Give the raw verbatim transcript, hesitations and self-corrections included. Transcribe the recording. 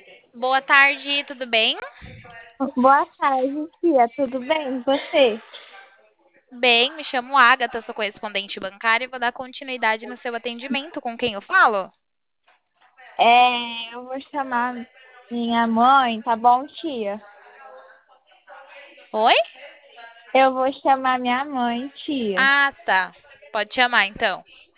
Boa tarde, tudo bem? Boa tarde, tia. Tudo bem? E você? Bem, me chamo Agatha, sou correspondente bancária e vou dar continuidade no seu atendimento. Com quem eu falo? É, eu vou chamar minha mãe, tá bom, tia? Oi? Eu vou chamar minha mãe, tia. Ah, tá. Pode chamar então.